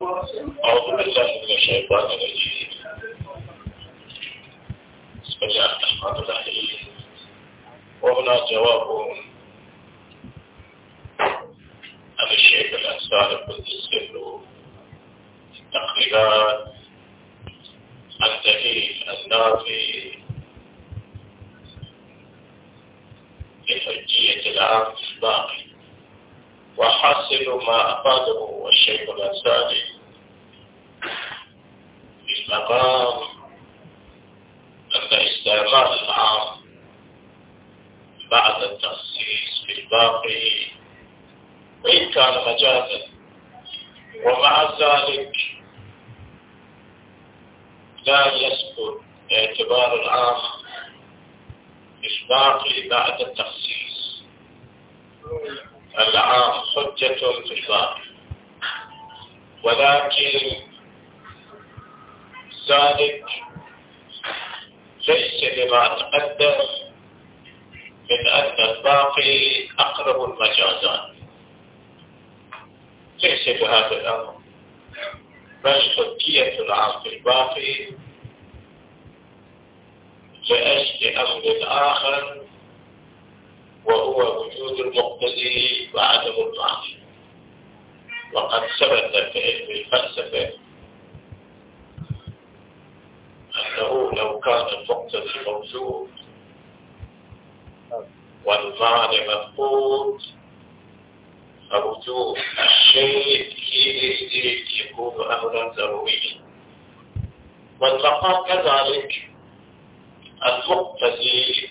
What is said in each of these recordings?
أعوذ بالله من الشيطان الرجيم. بسم الله الرحمن الرحيم. وهنا جواب عن الشيخ الأنصاري القدس له تقريبات عن دليل النافي لحجية العام الباقي. وحاصل ما أفاده الشيخ الأنصاري في المقام أن استعمال العام بعد التخصيص في الباقي وإن كان مجازا، ومع ذلك لا يسقط اعتبار العام في الباقي بعد التخصيص. العام حجة في الباقي، ولكن ذلك ليس لما تقدم من أن الباقي أقرب المجازات، ليس بهذا الأمر، بل حجية العام في الباقي لأجل أمر آخر، وهو وجود المقتضي وعدم المعصية. وقد ثبت في علم الفلسفة أنه لو كان المقتضي موجود والمعنى مفقود فوجود الشيء حينئذ يكون أمرا ضروريا. والمقام كذلك المقتضي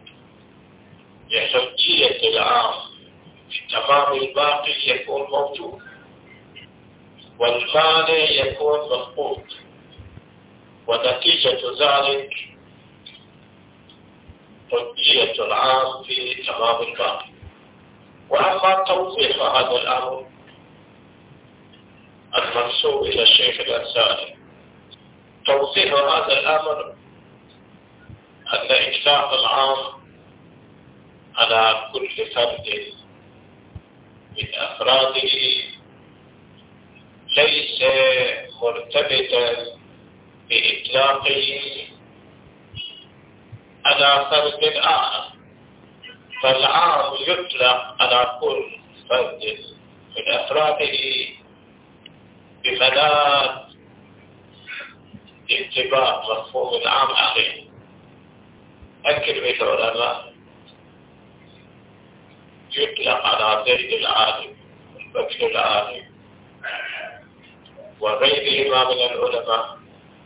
لحجية العام في تمام الباقي يكون موجود، والمانع يكون مفقود، ونتيجة ذلك حجية العام في تمام الباقي. وأما توضيح هذا الأمر المنسوب إلى الشيخ الأنصاري، توضيح هذا الأمر أن إطلاق العام على كل فرد من أفراده ليس مرتبطا بإطلاقه على فرد آخر، فالعام يطلق على كل فرد من أفراده بمناد انتباه مفهوم العام عليه. كلمة العلماء يطلق على زيد العالم والبكر العالم وغيرهما من العلماء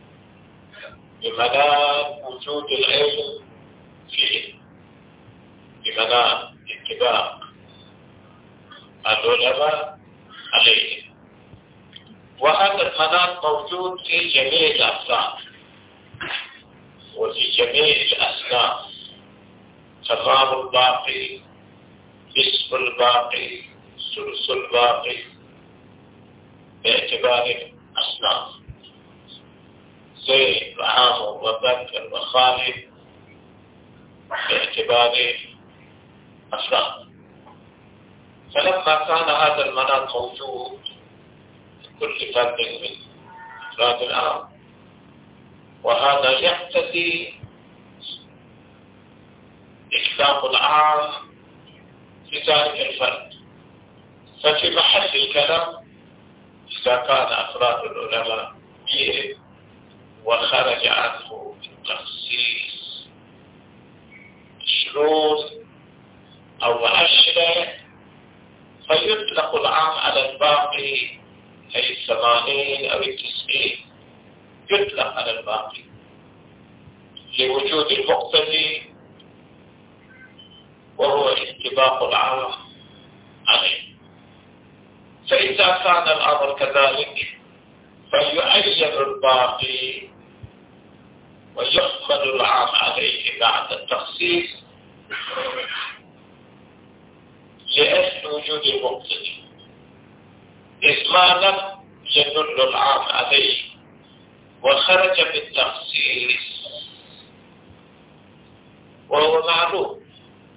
بمناد وجود العلم فيه، بمناد اتباع العلماء عليه. وهذا المناد موجود في جميع الأفراد وفي جميع الأصناف: تمام الباقي، نصف الباقي، ثلث الباقي، باعتبار الأصناف: زيد وعامر وبكر وخالد باعتبار أفراد. فلما كان هذا المناد موجود كل فرد من أفراد العام، وهذا يقتضي إطلاق العام في ذلك الفرد، ففي محل الكلام إذا كان أفراد العلماء به وخرج عنه التخصيص 20 أو 10 فيطلق العام على الباقي، أي 80 أو 90 يطلق على الباقي لوجود المقتضي وهو انطباق العام عليه. فإذا كان الأمر كذلك فيعين الباقي ويحمل العام عليه بعد التخصيص لأجل وجود المقتضي، إذ ما لم يدل العام عليه وخرج بالتخصيص، وهو معلوم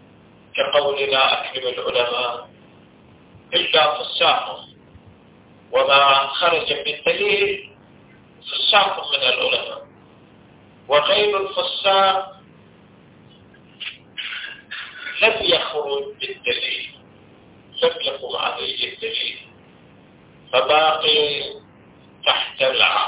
كقولنا أكرم العلماء إلا فساهم وما خرج بالدليل فساق من العلماء، وغير الفساق لم يخرج بالدليل، لم يقم عليه الدليل، فباقي تحت العام،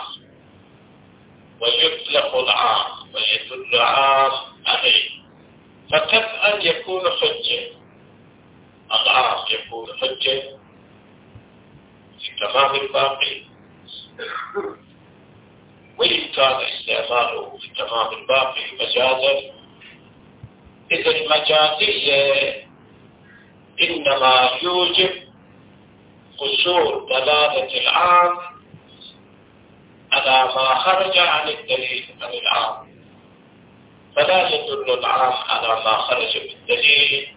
ويطلق العام ويدل عام عليه، فكم أن يكون حجة، العام يكون حجة في تمام الباقي، وإن كان استعماله في تمام الباقي مجازا، إذا المجازية إنما يوجب قصور دلالة العام على ما خرج عن الدليل عن العام، فلا يدل العام على ما خرج بالدليل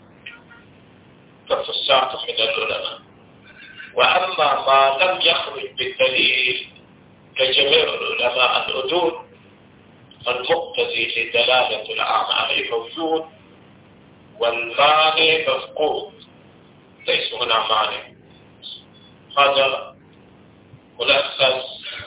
كفساق من العلماء. وأما ما لم يخرج بالدليل كجميع العلماء العدول، فالمقتضي لدلالة العام عليه موجود، والمانع مفقود، ليس هنا مانع. هذا ملخص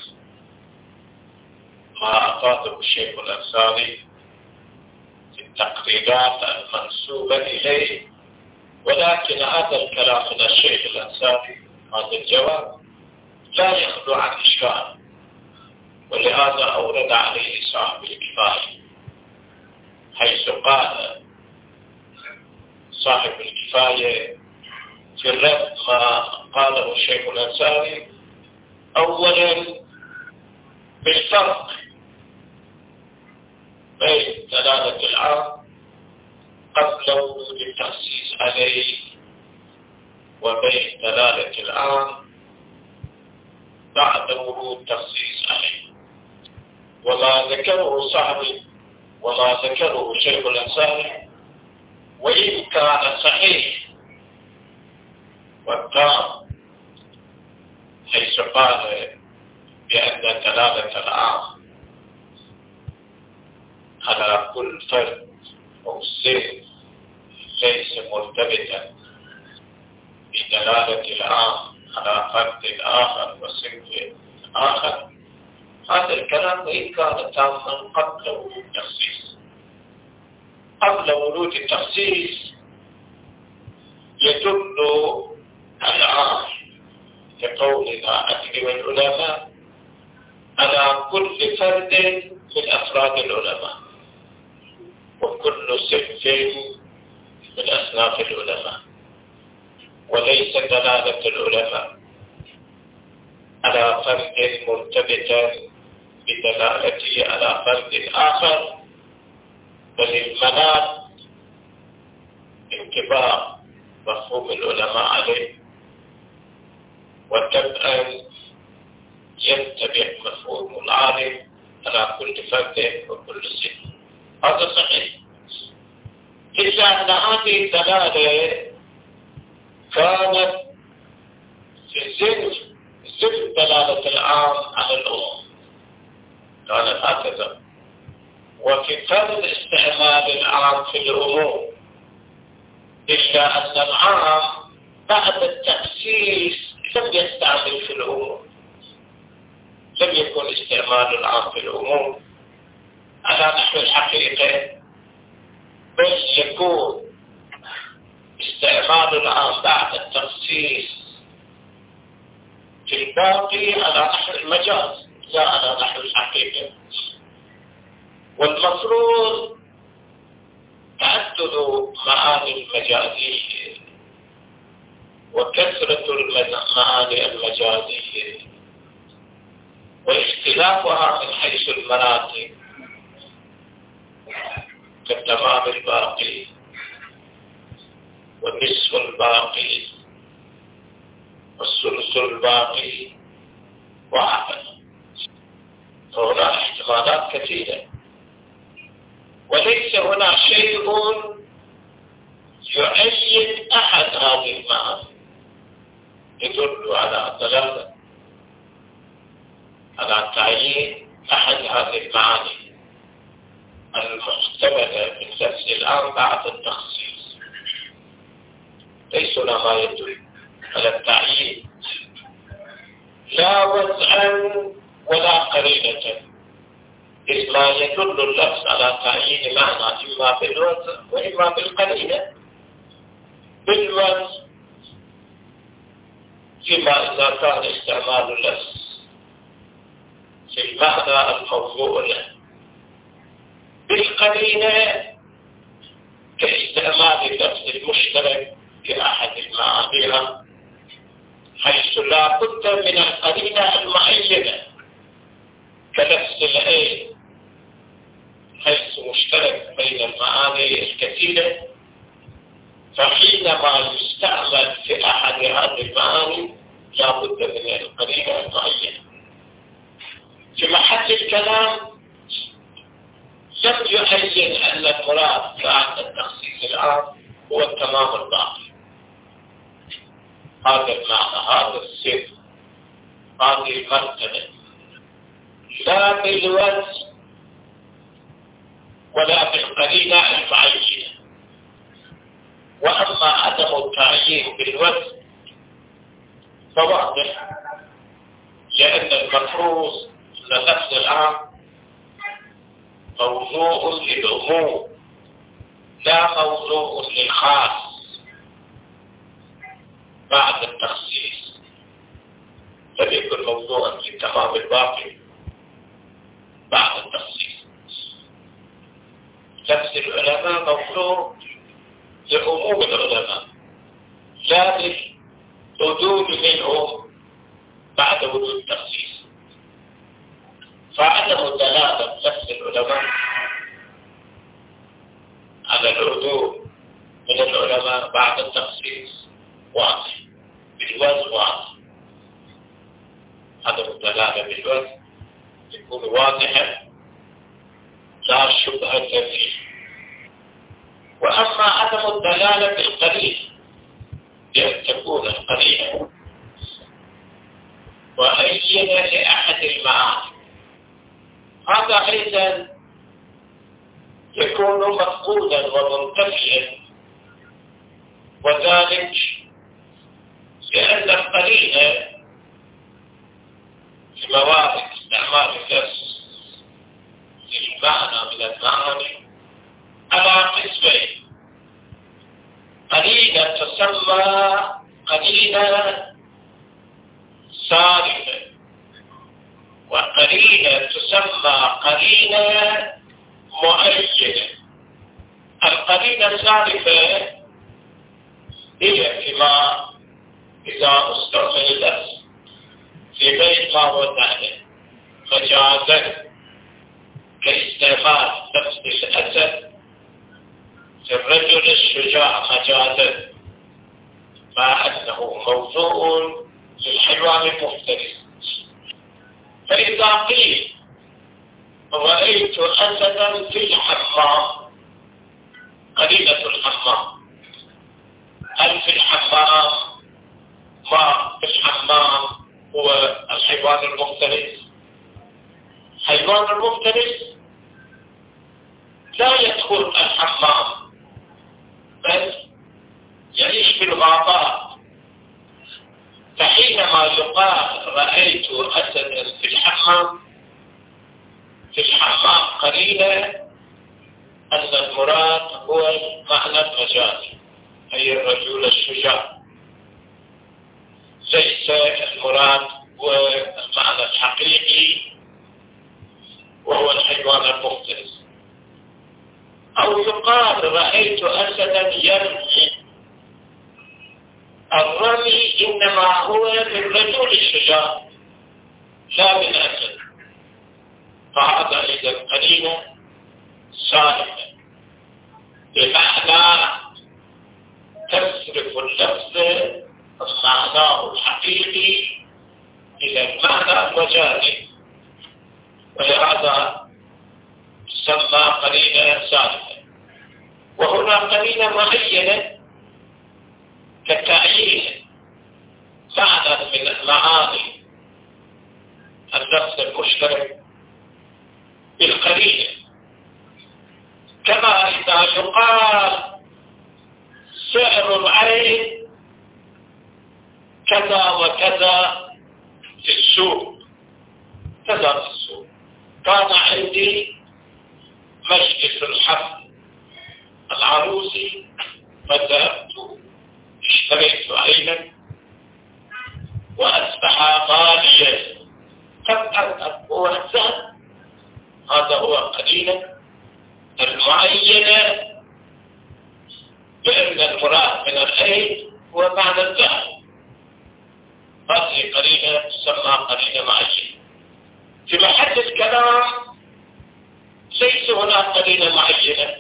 ما أفاده الشيخ الأنصاري في التقريرات المنسوبة إليه، ولكن هذا الكلام من الشيخ الأنصاري، هذا الجواب لا يخلو عن إشكال، ولهذا أورد عليه صاحب الكفاية، حيث قال صاحب الكفاية في الرد ما قاله الشيخ الأنصاري، أولا بالفرق بين دلالة العام قبل ورود التخصيص عليه، وبين دلالة العام بعد ورود التخصيص عليه. وما ذكره شيخ الأنصاري وإن كان صحيح والتام، حيث قال بأن دلالة العام على كل فرد أو سن ليس مرتبطا بدلالة العام على فرد آخر وصنف آخر. هذا الكلام وإن كان تاما قبل ورود التخصيص، قبل ورود التخصيص يدل العام كقولنا أكرم العلماء على كل فرد من أفراد العلماء، وكل صنف من أصناف العلماء، وليس دلالة العلماء على فرد مرتبطا بدلالته على فرد آخر، بل المناط انطباق مفهوم العلماء عليه، وتبقى ينتبه مفهوم العالم على كل فرد وكل سن. هذا صحيح، إلا أن هذه الدلالة كانت في زلف دلالة العام على الأمم، كانت هكذا، وفي فرض استعمال العام في الأمور، إلا أن العام بعد التخصيص لم يستعمل في الأمور، لم يكن استعمال العام في الأمور على نحو الحقيقة، بل يكون استعمال العام بعد التخصيص في الباقي على نحو المجاز لا على نحو الحقيقة. والمفروض تعدد معاني المجازية وكثرة المعاني المجازية واختلافها من حيث المراتب كالتمام الباقي والنصف الباقي والثلث الباقي وهكذا. فهنا احتمالات كثيرة، وليس هنا شيء يعين أحد هذه المعاني يدل على دلالة على تعيين أحد هذه المعاني المحتملة من لفظ الآن بعد التخصيص. ليس هنا ما يدل على التعيين لا وزعا ولا قرينة، إذ لا يدل اللفظ على تعيين معنى إما بالوزع وإما بالقرينة. بالوزع فيما إذا كان استعمال اللفظ في المعنى الموضوع له، بالقرينة كاستعمال اللفظ المشترك في أحد المعاني، حيث لا بد من القرينة المعينة كلفظ العين، حيث مشترك بين المعاني الكثيرة، فحينما يستعمل في أحد هذه المعاني لا بد من القرينة المعينة. في محل الكلام لم يعين أن المراد بعد التخصيص العام هو التمام الباقي. هذا المعنى، هذا السر، هذه المرتبة، لا بالوزن ولا بالقرينة المعينة. وأما عدم التعيين بالوزن فواضح، لأن المفروض أن اللفظ العام موضوع للعموم لا موضوع للخاص بعد التخصيص، لم يكن موضوعا للتمام الباقي بعد التخصيص. لفظ العلماء موضوع لعموم العلماء لا للحدود منهم بعد وجود التخصيص. فعدم دلالة لفظ العلماء على العدول من العلماء بعد التخصيص واضح، بالوزن واضح. عدم الدلالة بالوزن يكون واضحا لا شبهة فيه. وأما عدم الدلالة بالقرينة، بأن تكون القرينة معينة لأحد المعاني، هذا أيضا يكون مفقودا ومنتفيا، وذلك لأن القرينة في موارد استعمال اللفظ للمعنى من المعاني على قسمين: قرينة تسمى قرينة صارفة، وقرينة تسمى قرينة معينة. القرينة الصارفة هي فيما إذا استعمل اللفظ في غير ما وضعناه مجازا، كاستعمال لفظ الأسد في الرجل الشجاع مجازا، مع أنه موضوع للحيوان المفترس. فإذا قيل رأيت أسدا في الحمام، قرينة الحمام، هل في الحمام ما في الحمام هو الحيوان المفترس؟ الحيوان المفترس لا يدخل الحمام بل يعيش في الغابات. فحينما يقال رأيت أسدا في الحمام، في الحمام قرينة أن المراد هو المعنى المجازي، أي الرجل الشجاع، ليس المراد هو المعنى الحقيقي وهو الحيوان المفترس. أو يقال رأيت أسدا يرمي، الرمي إنما هو للرجل الشجاع لا من أسد، فهذا إذا قرينة صالحة بمعنى تصرف اللفظ من معناه الحقيقي إلى المعنى المجازي، ولهذا تسمى قرينة صالحة. وهنا قرينة معينة كالتعيين معنى من المعاني اللفظ المشترك بالقرينة، كما إذا يقال سعر العين كذا وكذا في السوق، تذهب في السوق. كان عندي مجلس الحفل العروسي، فذهبت اشتريت عينا وأصبح غاليا. هو الذهب، هذا هو قرينة المعينة بأن المراد من العين هو معنى الذهب. هذه قرينة تسمى قرينة معينة. في محل الكلام ليس هناك قرينة معينة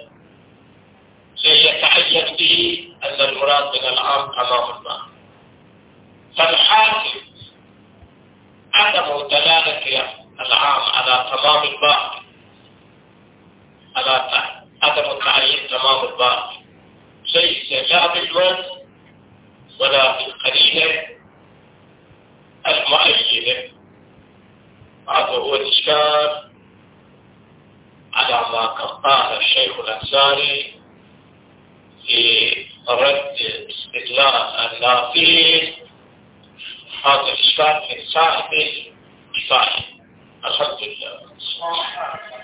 سيتعين به أن المراد من العام أمام الله. فالحاكم عدم دلالة العام على تمام الباقي، على عدم تعيين تمام الباقي، ليس لا بالوزن ولا بالقرينة المعينة. هذا هو الإشكال على ما قال الشيخ الأنصاري في رد استدلال النافذ. هذا الإشكال من صاحب الكفاية. الحمد لله.